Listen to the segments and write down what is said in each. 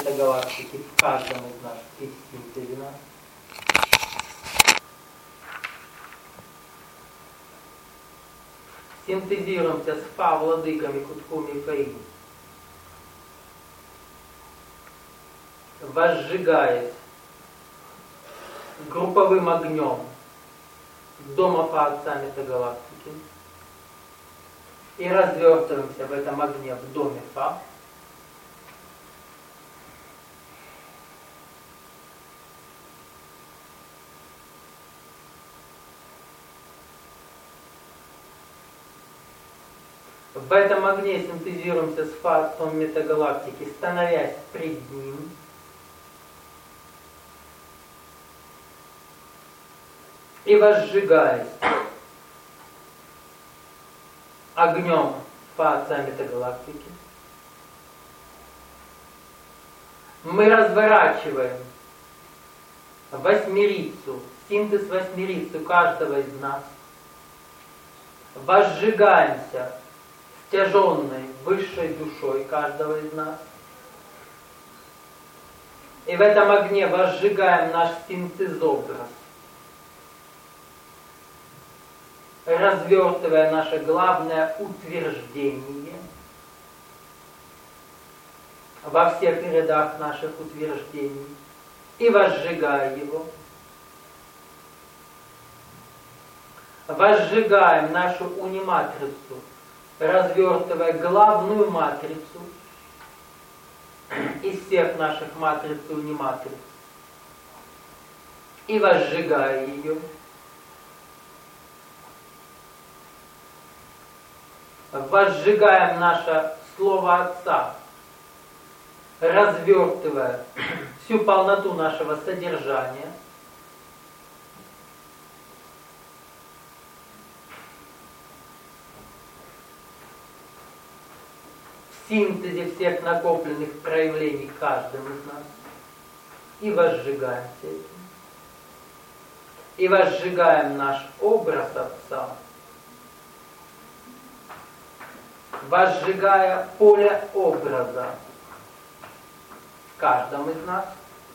метагалактики в каждом из нас и синтезе нас. Синтезируемся с Фа владыками Куткуми и Фаи, возжигаясь групповым огнем дома Фа Отца метагалактики и развертываемся в этом огне в доме Фа. В этом огне синтезируемся с Фа Отцом метагалактики, становясь пред ним. И возжигаясь огнем Фа Отца метагалактики, мы разворачиваем восьмерицу, синтез восьмерицу каждого из нас, возжигаемся стяженной высшей душой каждого из нас. И в этом огне возжигаем наш синтезобраз, развертывая наше главное утверждение во всех рядах наших утверждений и возжигая его. Возжигаем нашу униматрицу, развертывая главную матрицу из всех наших матриц и униматриц и возжигая ее. Возжигаем наше Слово Отца, развертывая всю полноту нашего содержания в синтезе всех накопленных проявлений каждым из нас и возжигаем все это. И возжигаем наш образ Отца, возжигая поле образа в каждом из нас,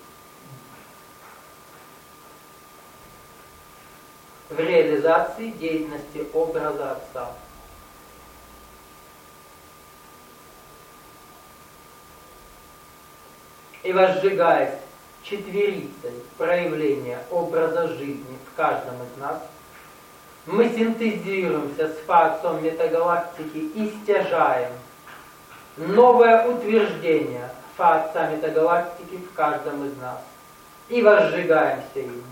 в реализации деятельности образа Отца. И возжигаясь четверицей проявления образа жизни в каждом из нас, мы синтезируемся с Фа Отцом метагалактики и стяжаем новое утверждение Фа Отца метагалактики в каждом из нас и возжигаемся им.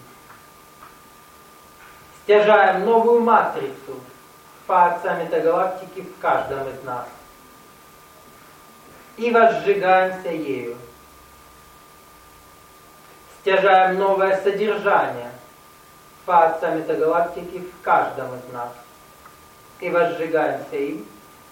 Стяжаем новую матрицу Фа Отца метагалактики в каждом из нас и возжигаемся ею. Стяжаем новое содержание Фа Отца метагалактики в каждом из нас и возжигаемся им.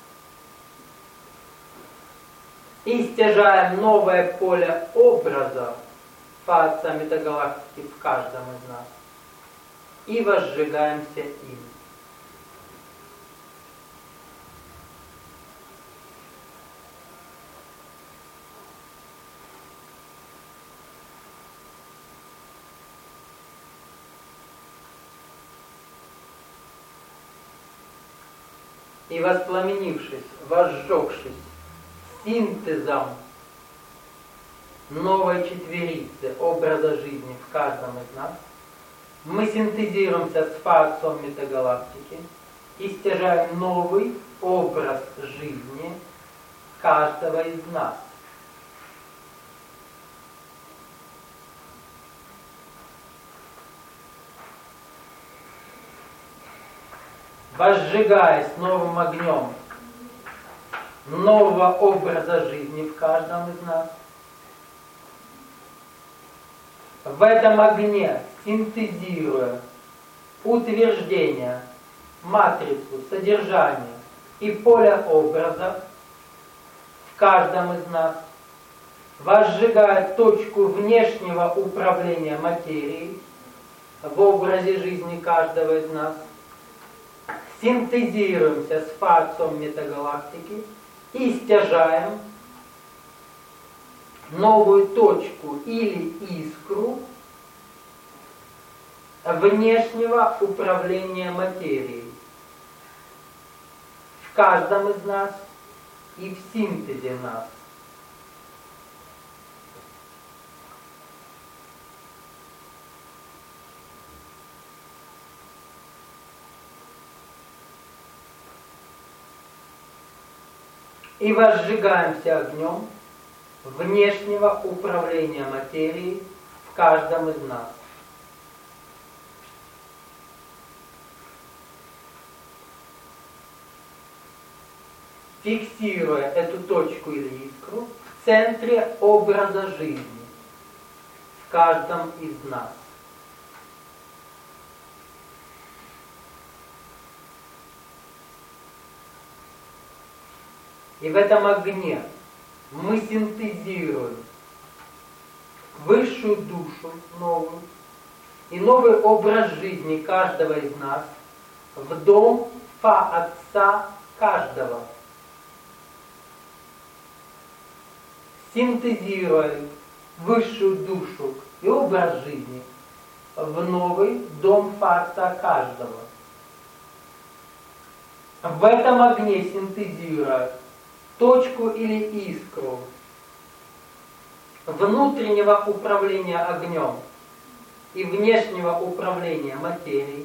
И стяжаем новое поле образа Фа Отца метагалактики в каждом из нас и возжигаемся им. И воспламенившись, возжегшись синтезом новой четверицы образа жизни в каждом из нас, мы синтезируемся с Фа Отцом метагалактики и стяжаем новый образ жизни каждого из нас. Возжигаясь новым огнем нового образа жизни в каждом из нас, в этом огне синтезируя утверждение, матрицу, содержание и поле образа в каждом из нас, возжигая точку внешнего управления материей в образе жизни каждого из нас, синтезируемся с Фа Отцом метагалактики и стяжаем новую точку или искру внешнего управления материей в каждом из нас и в синтезе нас. И возжигаемся огнем внешнего управления материей в каждом из нас. Фиксируя эту точку или искру в центре образа жизни в каждом из нас. И в этом огне мы синтезируем высшую душу новую и новый образ жизни каждого из нас в дом Фа-Отца каждого. Синтезируя высшую душу и образ жизни в новый дом Фа-Отца каждого. В этом огне синтезируя точку или искру внутреннего управления огнем и внешнего управления материей,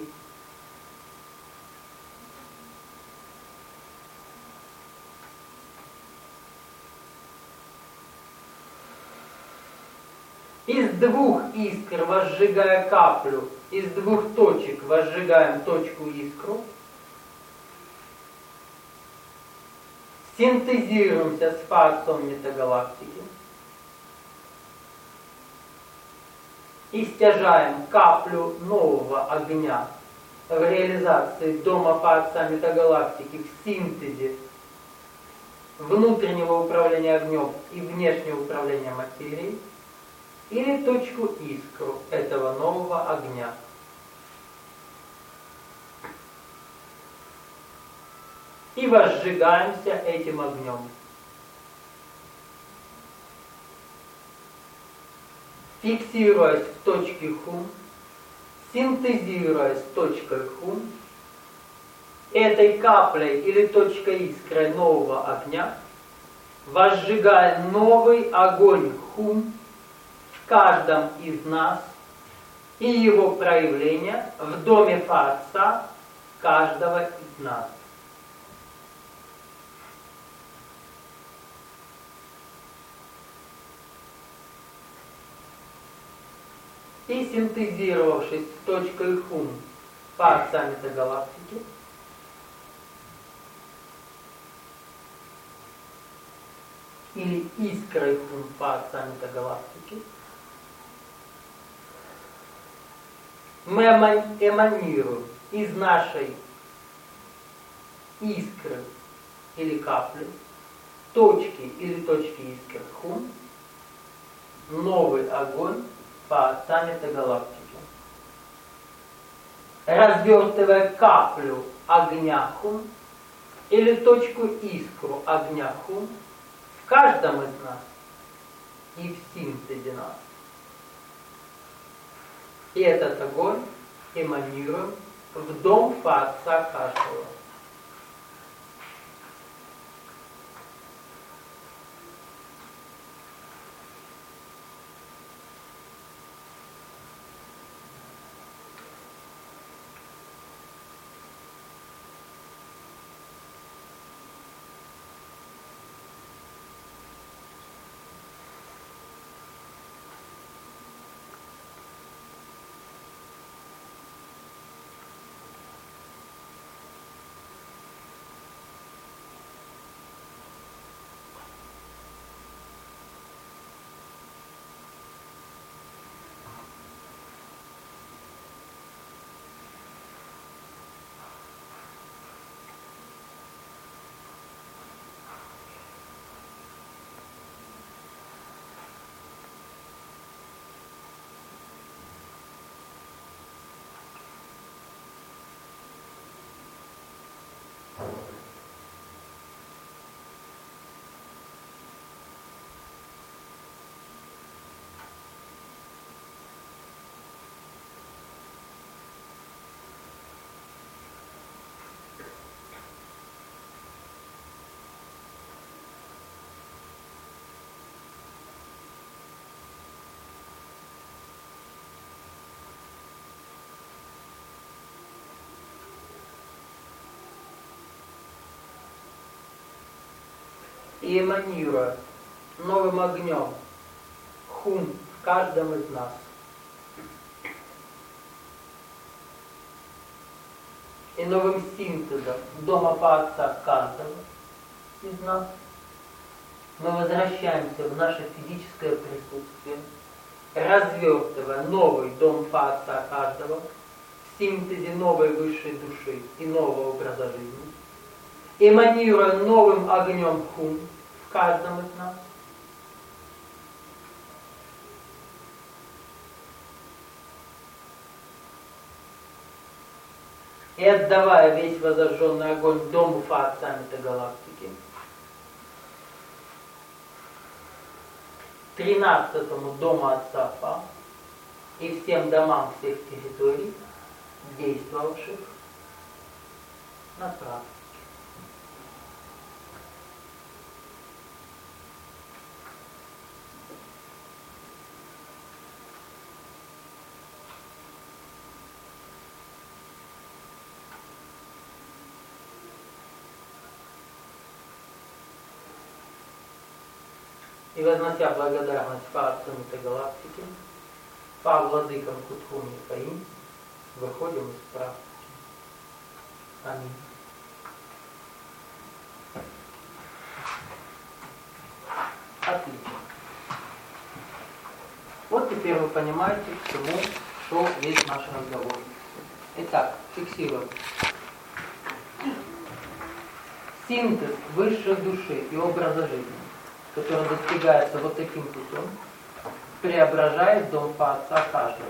из двух искр возжигая каплю, из двух точек возжигаем точку искру, синтезируемся с Фа-Отцом метагалактики и стяжаем каплю нового огня в реализации дома Фа-Отца метагалактики в синтезе внутреннего управления огнем и внешнего управления материей, или точку искру этого нового огня. И возжигаемся этим огнем. Фиксируясь в точке хум, синтезируясь точкой хум, этой каплей или точкой искры нового огня, возжигая новый огонь хум в каждом из нас и его проявление в доме Фа-Отца каждого из нас. И синтезировавшись точкой хум Фа-Отца метагалактики, или искрой хум Фа-Отца метагалактики, мы эманируем из нашей искры или капли, точки или точки искр хум, новый огонь Фа-Отца метагалактики. Развертывая каплю огня хум или точку искру огня хум в каждом из нас и в синтезе нас. И этот огонь эманируем в дом Фа-Отца каждого. и эманируя новым огнем хум в каждом из нас. И новым синтезом дома Отца каждого из нас мы возвращаемся в наше физическое присутствие, развертывая новый дом Отца каждого в синтезе новой высшей души и нового образа жизни, эманируя новым огнем хум в каждом из нас. И отдавая весь возожженный огонь дому Отца метагалактики, 13-му дому Отца Фа и всем домам всех территорий, действовавших на практике. И вознося благодарность Фа-Отцу метагалактики, Фа-Владыкам Кутхуми и Фаим, выходим из практики. Аминь. Отлично. Вот теперь вы понимаете, к чему шел весь наш разговор. Итак, фиксируем. Синтез высшей души и образа жизни, который достигается вот таким путем, преображает дом Отца каждого.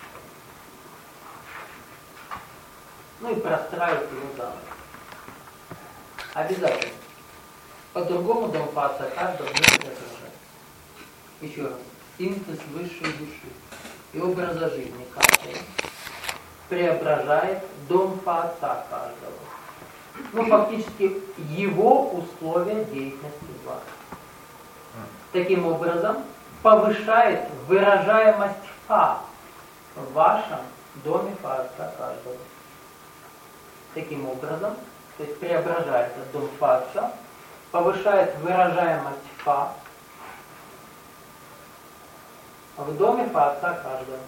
Ну и простраивает его заново. Обязательно. По-другому дом Отца каждого не преображает. Еще раз. Синтез высшей души и образа жизни каждого преображает дом Отца каждого. Ну, фактически, его условия деятельности в вас. Таким образом, повышает выражаемость Фа в вашем доме Отца каждого. Таким образом, то есть преображает этот дом Отца, повышает выражаемость Фа в доме Отца каждого.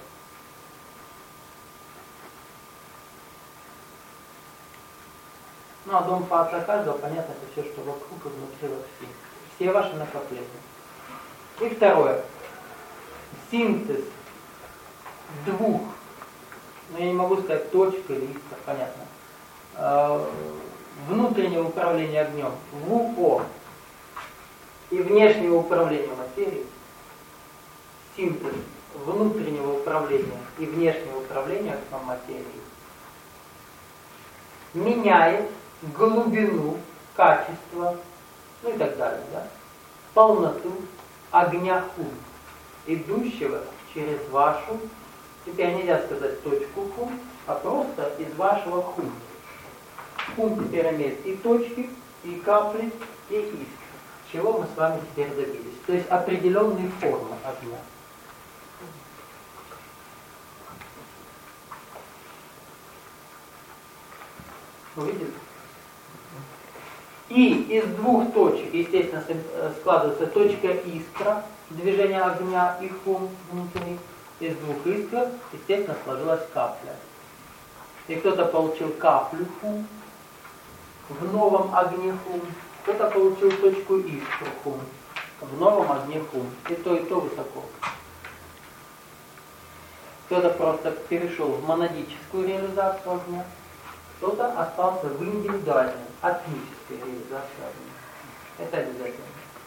Ну, а дом Отца каждого, понятно, это все, что вокруг и внутри вас все ваши накопления. И второе. Синтез двух, ну я не могу сказать точка или искра, понятно, внутреннего управления огнем, ВУО, и внешнего управления материей, синтез внутреннего управления и внешнего управления огнем материей меняет глубину, качество, ну и так далее, да, полноту огня хум, идущего через вашу, теперь нельзя сказать точку хум, а просто из вашего хум. Хум теперь имеет и точки, и капли, и искры. Чего мы с вами теперь добились? То есть определенные формы огня. Увидели? И из двух точек, естественно, складывается точка искра, движение огня и хум внутри. Из двух искр, естественно, сложилась капля. И кто-то получил каплю хум в новом огне хум, кто-то получил точку искру хум в новом огне хум. И то высоко. Кто-то просто перешел в монадическую реализацию огня, кто-то остался в индивидуальной, атмической реализации огня. Это обязательно.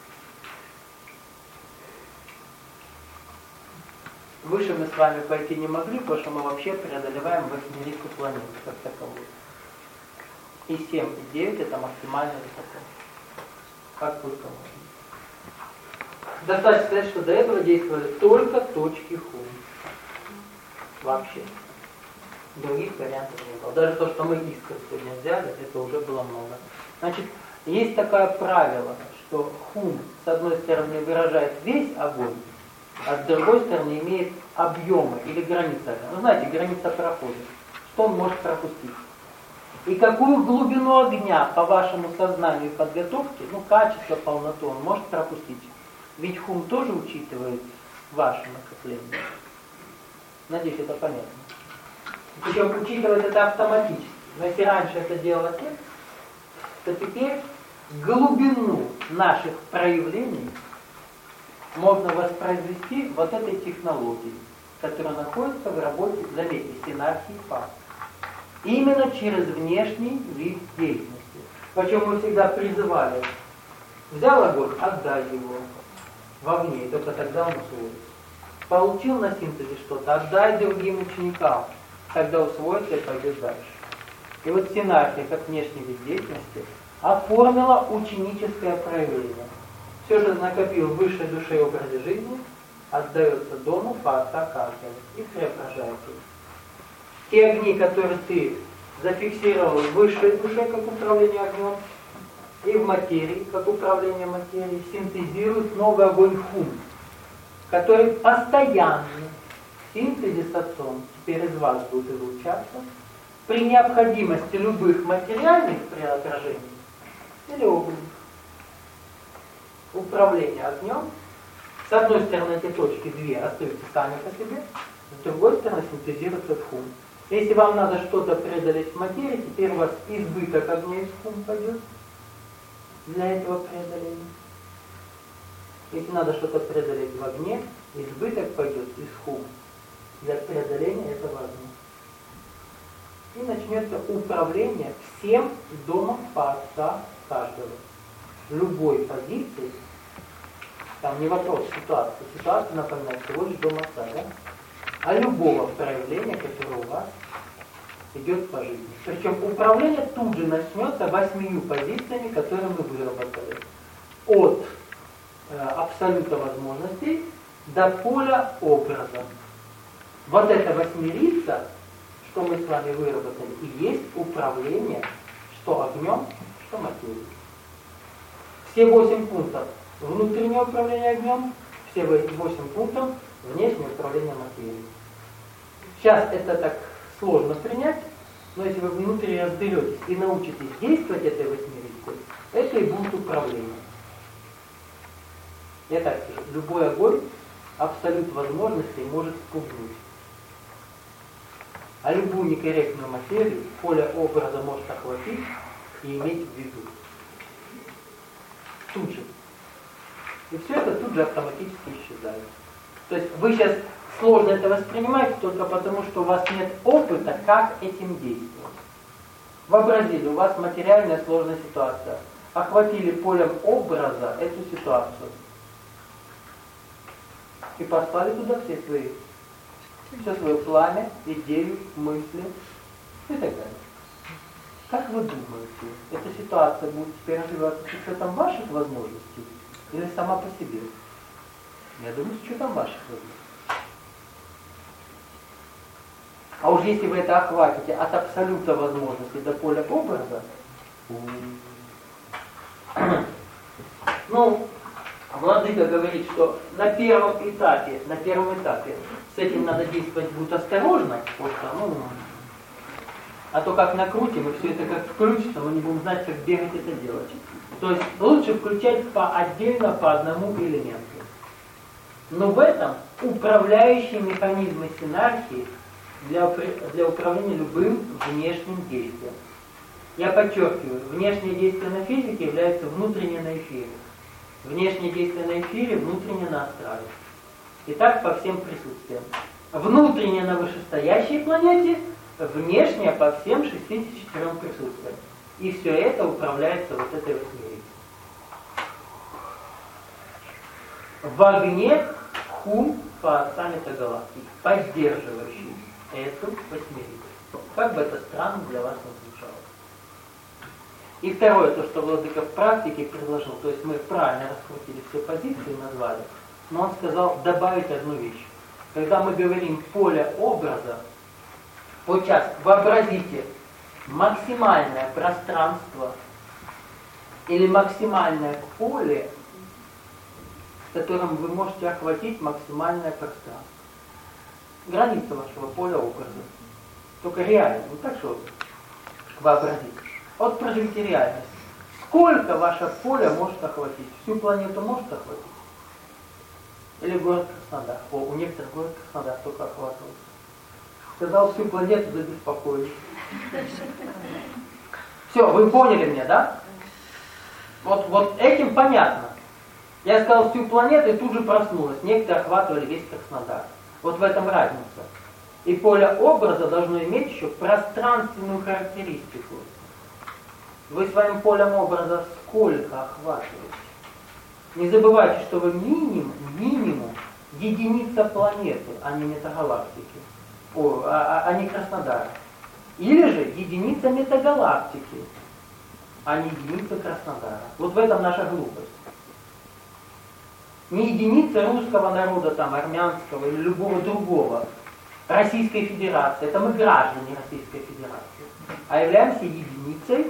Выше мы с вами пойти не могли, потому что мы вообще преодолеваем восьмерку планет как таковую. И 7, и 9 это максимальная высота. Как только можно. Достаточно сказать, что до этого действовали только точки хум. Вообще. Других вариантов не было. Даже то, что мы искры сегодня взяли, это уже было много. Значит, есть такое правило, что хум с одной стороны выражает весь огонь, а с другой стороны имеет объемы или границы. Вы знаете, граница проходит. Что он может пропустить? И какую глубину огня по вашему сознанию и подготовке, качество, полноту он может пропустить. Ведь хум тоже учитывает ваше накопление. Надеюсь, это понятно. Причем учитывает это автоматически. Но если раньше это делал отец, то теперь глубину наших проявлений можно воспроизвести вот этой технологией, которая находится в работе, заметьте, синархии факт. Именно через внешний вид деятельности. Почему мы всегда призывали: взял огонь, отдай его вовне, и только тогда он усвоится. Получил на синтезе что-то, отдай другим ученикам, тогда усвоится и пойдет дальше. И вот синархия, как внешний вид деятельности, оформила ученическое проявление. Все же накопил в высшей душе и образе жизни, отдается дому факта каждого и преображает их. Те огни, которые ты зафиксировал в высшей душе, как управление огнем, и в материи, как управление материей, синтезируют новый огонь хум, который постоянно в синтезе с Отцом теперь из вас будет излучаться при необходимости любых материальных преображений или огненных. Управление огнем, с одной стороны эти точки две остаются сами по себе, с другой стороны синтезируется в хум. Если вам надо что-то преодолеть в материи, теперь у вас избыток огня из хум пойдет для этого преодоления. Если надо что-то преодолеть в огне, избыток пойдет из хум для преодоления этого огня. И начнется управление всем домом Отца каждого. Любой позиции, там не вопрос ситуации, ситуация напоминает всего лишь дом Отца, да? А любого проявления, которое у вас идет по жизни. Причем управление тут же начнется 8 позициями, которые мы выработали. От абсолюта возможностей до поля образа. Вот эта восьмерица, что мы с вами выработали, и есть управление что огнем, что материей. Все 8 пунктов внутреннее управление огнем, все 8 пунктов внешнее управление материей. Сейчас это так сложно принять, но если вы внутри разберетесь и научитесь действовать этой восьмерицей, это и будет управление. Я так скажу, любой огонь абсолют возможностей может спугнуть. А любую некорректную материю поле образа может охватить и иметь в виду. Тут же. И все это тут же автоматически исчезает. То есть вы сейчас сложно это воспринимаете только потому, что у вас нет опыта, как этим действовать. Вообразили, у вас материальная сложная ситуация. Охватили полем образа эту ситуацию. И послали туда все свое пламя, идею, мысли и так далее. Как вы думаете, эта ситуация будет теперь развиваться с учетом ваших возможностей или сама по себе? Я думаю, с учетом ваших возможностей. А уж если вы это охватите от абсолюта возможностей до поля образа, Владыка говорит, что на первом этапе с этим надо действовать будет осторожно, потому что, а то как накрутим, и все это как включится, мы не будем знать, как бегать это делать. То есть лучше включать отдельно по одному элементу. Но в этом управляющие механизмы синархии для управления любым внешним действием. Я подчеркиваю, внешнее действие на физике является внутреннее на эфире. Внешнее действие на эфире, внутреннее на астрале. И так по всем присутствиям. Внутреннее на вышестоящей планете, внешнее по всем 64 присутствиям. И все это управляется вот этой восьмерицей. В огне хум по отцам метагалактик, поддерживающий эту восьмерицу. Как бы это странно для вас не звучало. И второе, то, что Владыка в практике предложил, то есть мы правильно раскрутили все позиции и назвали, но он сказал добавить одну вещь. Когда мы говорим поле образа, вот сейчас вообразите максимальное пространство или максимальное поле, в котором вы можете охватить максимальное пространство. Граница вашего поля образа. Только реально, не так, что вообразить. Вот проживите реальность. Сколько ваше поле может охватить? Всю планету может охватить? Или город Краснодар? У некоторых город Краснодар только охватывает. Сказал всю планету, да беспокоить. Все, вы поняли меня, да? Вот этим понятно. Я сказал всю планету и тут же проснулась. Некоторые охватывали весь Краснодар. Вот в этом разница. И поле образа должно иметь еще пространственную характеристику. Вы своим полем образа сколько охватываете? Не забывайте, что вы минимум единица планеты, а не метагалактики. А не Краснодара. Или же единица метагалактики, а не единица Краснодара. Вот в этом наша глупость. Не единица русского народа, там, армянского или любого другого. Российской Федерации. Это мы граждане Российской Федерации. А являемся единицей.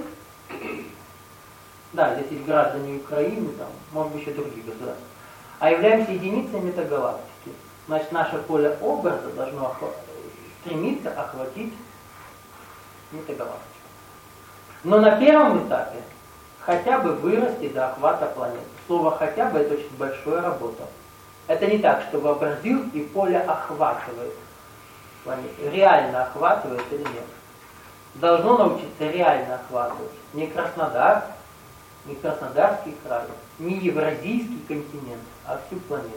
Да, здесь есть граждане Украины, там, может быть, еще других государств. А являемся единицей метагалактики. Значит, наше поле образа должно стремиться охватить метагалактику. Но на первом этапе хотя бы вырасти до охвата планеты. Слово «хотя бы» — это очень большая работа. Это не так, что вообразил и поле охватывает планету. Реально охватывает или нет. Должно научиться реально охватывать. Не Краснодар, не Краснодарский край, не Евразийский континент, а всю планету.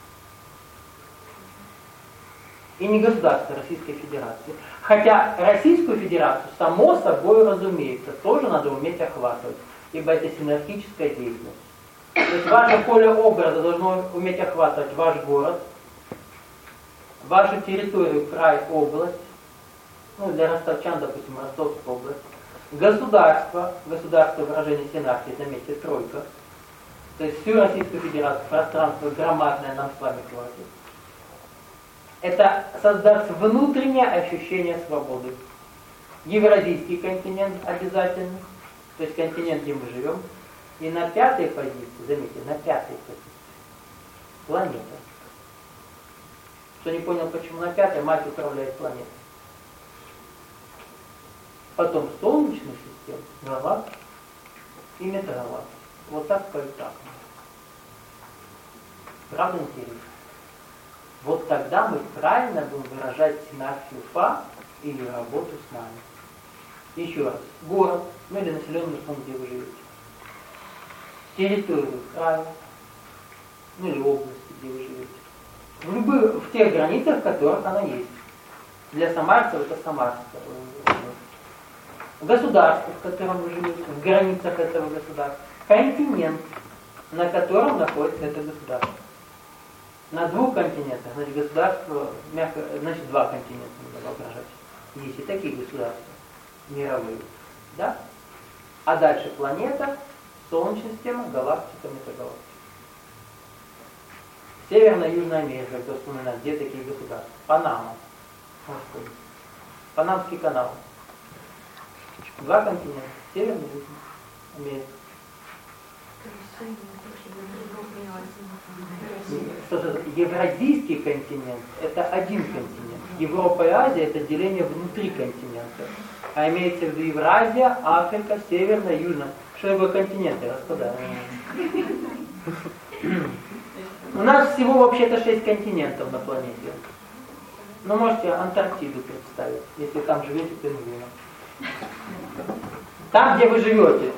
И не государство Российской Федерации. Хотя Российскую Федерацию, само собой разумеется, тоже надо уметь охватывать, ибо это синергическая деятельность. То есть ваше поле образа должно уметь охватывать ваш город, вашу территорию, край, область, ну для ростовчан, допустим, Ростовская область, государство выражение синархии, заметьте, тройка, то есть всю Российскую Федерацию, пространство громадное нам с вами хватит. Это создаст внутреннее ощущение свободы. Евразийский континент обязательно, то есть континент, где мы живем. И на пятой позиции, заметьте, на пятой позиции, планета. Кто не понял, почему на пятой, мать управляет планетой. Потом Солнечная система, галактика и метагалактика. Вот так поэтапно. Правда интересно? Вот тогда мы правильно будем выражать синархию Фа или работу с нами. Еще раз. Город, ну или населенный пункт, где вы живете. Территорию края, ну или области, где вы живете. В тех границах, в которых она есть. Для самарцев это Самарская. Государство, в котором вы живете, в границах этого государства. Континент, на котором находится это государство. На двух континентах, значит, государство, значит, два континента надо воображать. Есть и такие государства, мировые. Да? А дальше планета, Солнечная система, галактика, метагалактика. Северная и Южная Америка, кто вспоминает, где такие государства? Панама. Господи. Панамский канал. Два континента, Северная и Южная Америка. Евразийский континент – это один континент. Европа и Азия – это деление внутри континента. А имеется в виду Евразия, Африка, Северная, Южная. Что это континенты, господа? У нас всего вообще-то 6 континентов на планете. Ну, можете Антарктиду представить, если там живете пингвином. Там, где вы живете.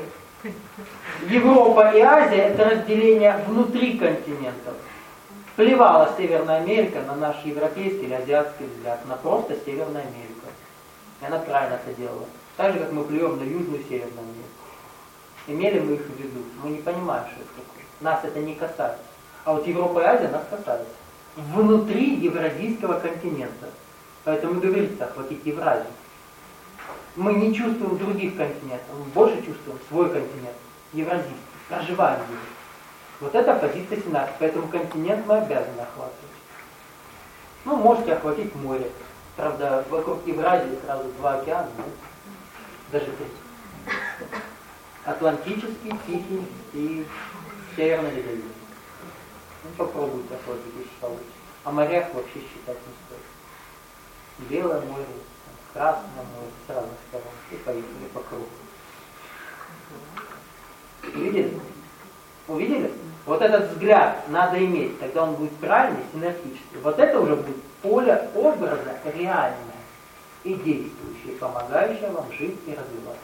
Европа и Азия – это разделение внутри континентов. Плевала Северная Америка на наш европейский или азиатский взгляд. Она просто Северная Америка. И она правильно это делала. Так же, как мы плюем на Южную и Северную Америку. Имели мы их в виду. Мы не понимаем, что это такое. Нас это не касается. А вот Европа и Азия нас касаются. Внутри евразийского континента. Поэтому говорится, охватить Евразию. Мы не чувствуем других континентов. Мы больше чувствуем свой континент. Евразийский. Проживаем его. Вот это позиция синархии. Поэтому континент мы обязаны охватывать. Ну, можете охватить море. Правда, вокруг Евразии сразу 2 океана, ну, даже 3. Атлантический, Тихий и Северный Ледовитый. Ну, попробуйте охватить, если получится. О морях вообще считать не стоит. Белое море, красному с разных сторон. И поехали по кругу. Увидели? Увидели? Вот этот взгляд надо иметь, тогда он будет правильный, синергический. Вот это уже будет поле образа реальное и действующее, помогающее вам жить и развиваться.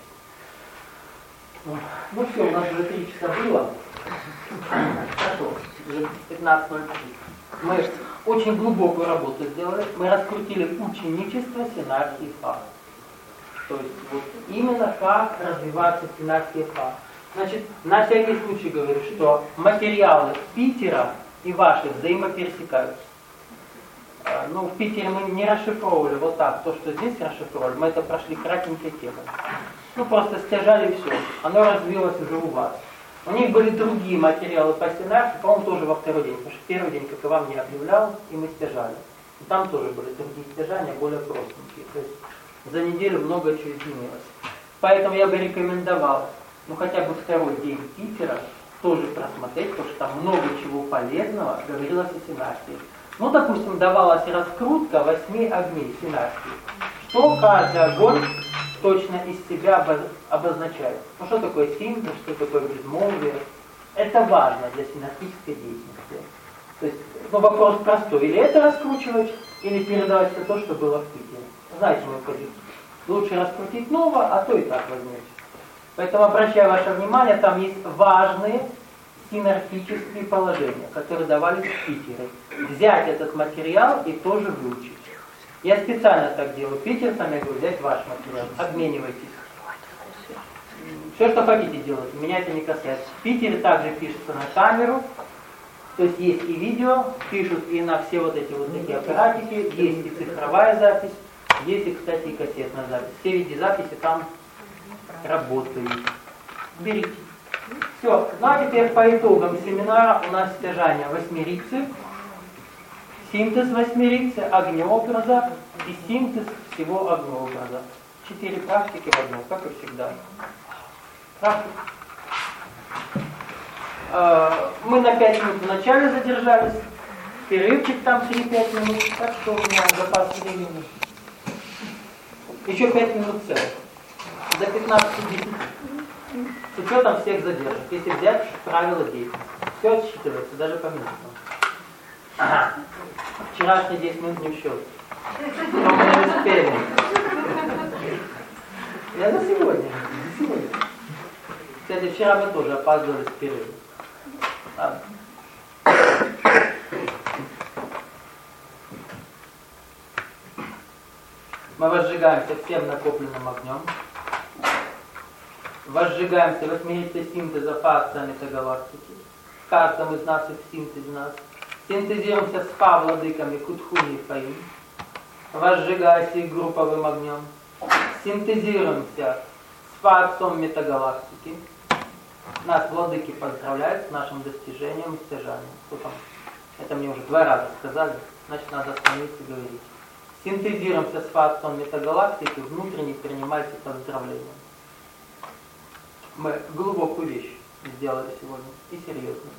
Ну все, у нас уже 3 часа было. Хорошо, уже 15:03. Мы очень глубокую работу сделали. Мы раскрутили ученичество, синархии и фаз. То есть вот именно как развиваться синархия и фаз. Значит, на всякий случай говорю, что материалы Питера и ваши взаимопересекаются. Ну, в Питере мы не расшифровывали вот так, то, что здесь расшифровали, мы это прошли кратенькой темой. Ну, просто стяжали все, оно развилось уже у вас. У них были другие материалы по синархии, по-моему, тоже во второй день, потому что первый день, как и вам, не объявлял, и мы стяжали. И там тоже были другие стяжания, более простенькие. То есть за неделю много чего изменилось. Поэтому я бы рекомендовал, ну, хотя бы второй день Питера тоже просмотреть, потому что там много чего полезного говорилось о синархии. Ну, допустим, давалась раскрутка 8 огней синархии. Что каждый огонь точно из себя обозначает. Ну, что такое синтез, что такое безмолвие. Это важно для синархической деятельности. То есть, ну, вопрос простой. Или это раскручивать, или передавать все то, что было в Питере. Знаете мою позицию. Лучше раскрутить новое, а то и так возьмете. Поэтому обращаю ваше внимание, там есть важные синархические положения, которые давались в Питере. Взять этот материал и тоже выучить. Я специально так делаю. Питерцам я говорю, взять ваш материал, обменивайтесь. Все, что хотите делать, меня это не касается. В Питере также пишется на камеру, то есть есть и видео, пишут и на все вот эти вот такие аппаратики, есть и цифровая запись, есть и, кстати, и кассетная запись. Все видеозаписи там работают. Берите. Все. Ну а теперь по итогам семинара у нас стяжание восьмерицы, синтез восьмерицы, огнеобраза и синтез всего огнеобраза. 4 практики в одном, как и всегда. Практика. Мы на 5 минут в начале задержались. Перерывчик там 3-5 минут. Так что у меня запас времени. Еще 5 минут целых. До 15:10. С учетом всех задержек. Если взять правила деятельности. Все отсчитывается, даже по минутам. Ага. Вчерашние 10 минут не в счет. Но мы не успели. Я за сегодня. Кстати, вчера мы тоже опаздывали с перерывом. Ладно. Мы возжигаемся всем накопленным огнем. Возжигаемся восьмерицей синтеза фаза метагалактики. В каждом из нас и в синтезе нас. Синтезируемся с фа-владыками Кутхуни и Фаи. Возжигаясь их групповым огнем. Синтезируемся с фа-отцом метагалактики. Нас владыки поздравляют с нашим достижением и стяжанием. Кто там? Это мне уже 2 раза сказали, значит надо остановиться и говорить. Синтезируемся с фа-отцом метагалактики, внутренне принимайте поздравления. Мы глубокую вещь сделали сегодня и серьезную.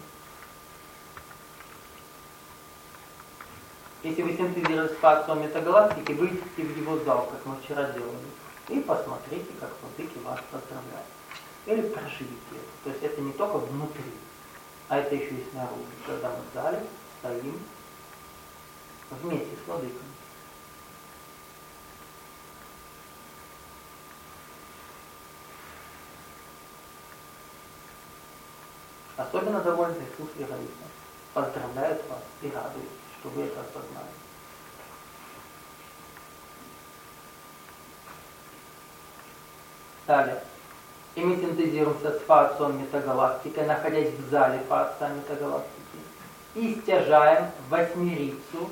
Если вы синтезировали с фа-отцом метагалактики, выйдите в его зал, как мы вчера делали, и посмотрите, как владыки вас поздравляют. Или проживите это. То есть это не только внутри, а это еще и снаружи, когда мы в зале стоим вместе с владыками. Особенно довольны Иисус и Раиса. Поздравляют вас и радуют, что вы это осознали. Далее. И мы синтезируемся с фа-отцом метагалактикой, находясь в зале фа-отца метагалактики. И стяжаем восьмерицу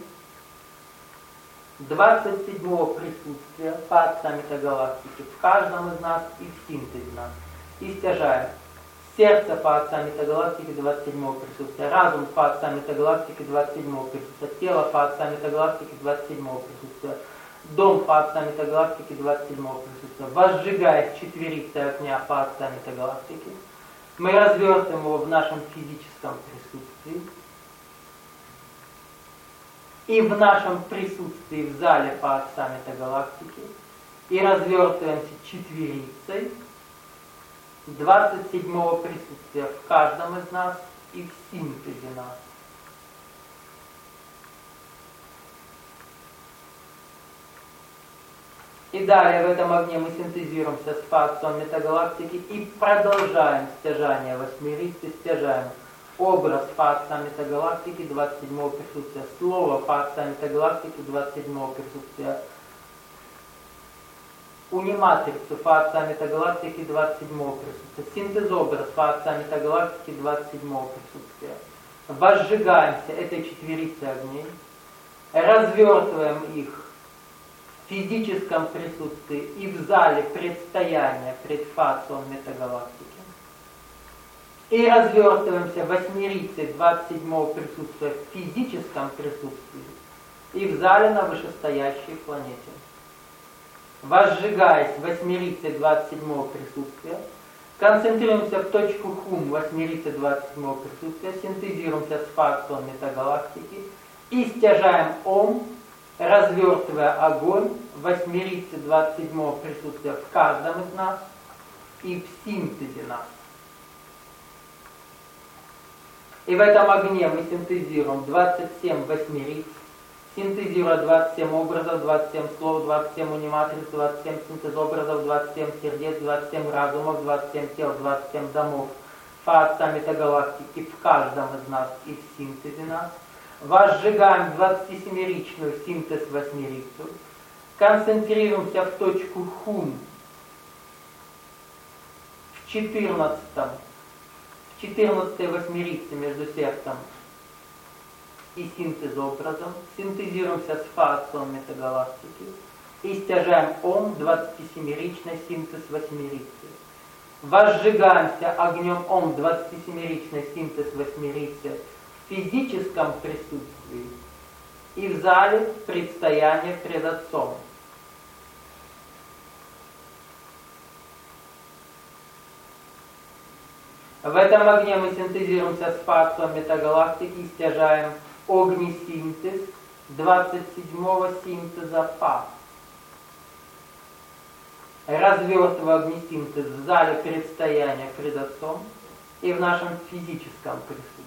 27-го присутствия фа-отца метагалактики в каждом из нас и в синтезе нас. И стяжаем сердце фа-отца метагалактики 27-го присутствия, разум фа-отца метагалактики 27-го присутствия, тело фа-отца метагалактики 27-го присутствия, дом фа-отца метагалактики 27-го присутствия, возжигая четверицей огня фа-отца метагалактики, мы развертываем его в нашем физическом присутствии и в нашем присутствии в зале фа-отца метагалактики и развертываемся четверицей 27-го присутствия в каждом из нас и в синтезе нас. И далее в этом огне мы синтезируемся с фактором метагалактики и продолжаем стяжание восьмирицы, стяжаем образ фактора метагалактики 27-го присутствия, слово фактора метагалактики 27-го присутствия, униматрицу фактора метагалактики 27-го присутствия, синтезобраз фактора метагалактики 27-го присутствия. Возжигаемся этой четверицей огней, развертываем их в физическом присутствии и в зале предстояния пред фацией метагалактики. И развертываемся восьмерицей 27-го присутствия в физическом присутствии и в зале на вышестоящей планете. Возжигаясь восьмерицей 27-го присутствия, концентрируемся в точку хум восьмерицы 27-го присутствия, синтезируемся с фактором метагалактики и стяжаем ом, развертывая огонь восьмерицы 27-го присутствия в каждом из нас и в синтезе нас. И в этом огне мы синтезируем 27 восьмериц, синтезируя 27 образов, 27 слов, 27 униматриц, 27 синтезобразов, 27 сердец, 27 разумов, 27 тел, 27 домов, фация метагалактики в каждом из нас и в синтезе нас. Возжигаем 27-ричную синтез восьмерицу, концентрируемся в точку хум в 14-й восьмерице между сердцем и синтезобразом, синтезируемся с фацией метагалактики и стяжаем ом 27-ричной синтез восьмерицы. Возжигаемся огнем ом 27-ричной синтез восьмерицы в физическом присутствии и в зале предстояния пред Отцом. В этом огне мы синтезируемся с фацией метагалактики и стяжаем огнесинтез 27-го синтеза Фа. Развертывая огнесинтез в зале предстояния пред Отцом и в нашем физическом присутствии.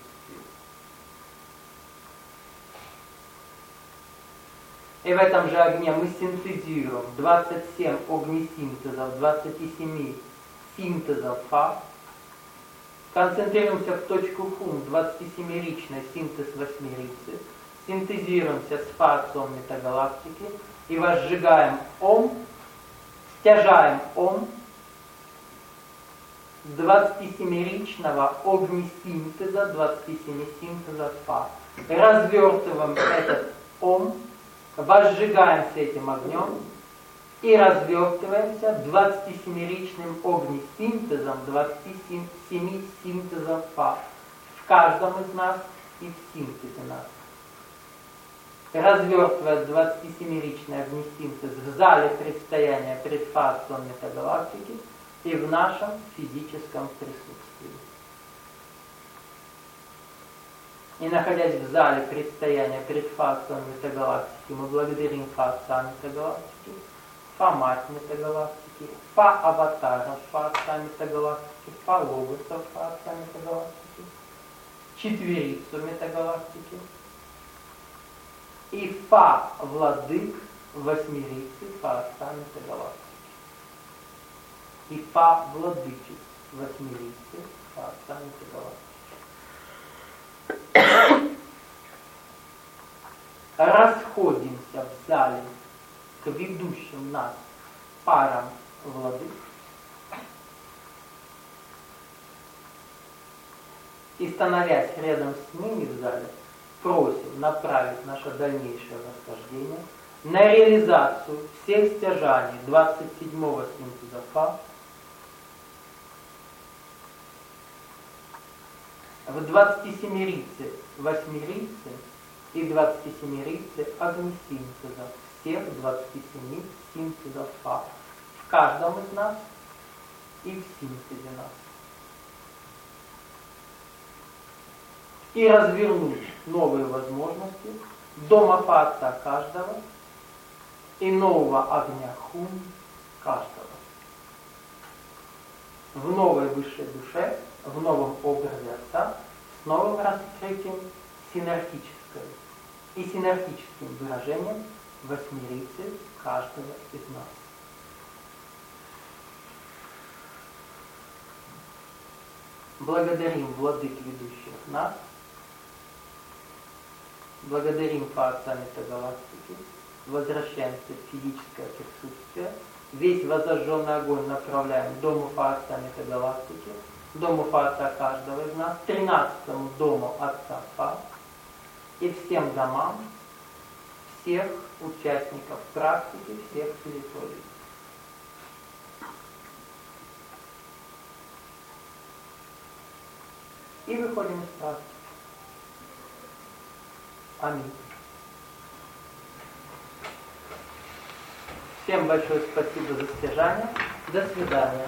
И в этом же огне мы синтезируем 27 огнесинтезов, 27 синтезов Фа, концентрируемся в точку хум 27-ричной синтез восьмерицы, синтезируемся с фацией метагалактики и возжигаем ом, стяжаем ом 27-ричного огнесинтеза, 27 синтеза Фа. Развертываем этот ом, возжигаемся этим огнем и развертываемся 27-ричным огнесинтезом, 27 синтезов Фа в каждом из нас и в синтезе нас. Развертывая 27-ричный огнесинтез в зале предстояния пред фацией метагалактики и в нашем физическом присутствии. И находясь в зале предстояния пред фацией метагалактики, мы благодарим фацию метагалактики, Фа-мать метагалактики, Фа-аватара фация метагалактики, Фа-логоса фация метагалактики, четверицу метагалактики и Фа-владык восьмерицы фация метагалактики и Фа-владычиц восьмерицы фация метагалактики. Расходимся в зале к ведущим нас парам владык и, становясь рядом с ними в зале, просим направить наше дальнейшее восхождение на реализацию всех стяжаний 27-го синтеза Фа в 27-рице восьмерице и 27-рице огнесинтеза, всех 27 синтезов Фа в каждом из нас и в синтезе нас. И развернуть новые возможности дома фация каждого и нового огня хум каждого. В новой высшей душе, в новом образе Отца, с новым раскрытием синергической и синергическим выражением восьмерицы каждого из нас. Благодарим владык ведущих нас, благодарим Творца Метагалактики, возвращаемся в физическое присутствие, весь возожженный огонь направляем к дому Творца Метагалактики, дому Творца каждого из нас, 13-му дому Отца Фа и всем домам всех участников практики, всех территорий. И выходим из практики. Аминь. Всем большое спасибо за стяжание. До свидания.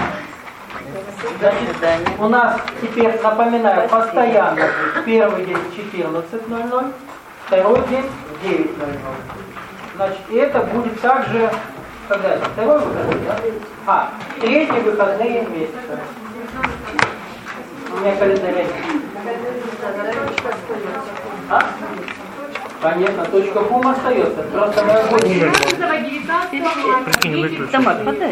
До свидания. У нас теперь, напоминаю, постоянно первый день в 14:00, второй день в 9:00. Значит, и это будет также, когда это? Второй выходной, да? Третьи выходные месяца. У меня календарь. Понятно, точка .com остается. Просто мы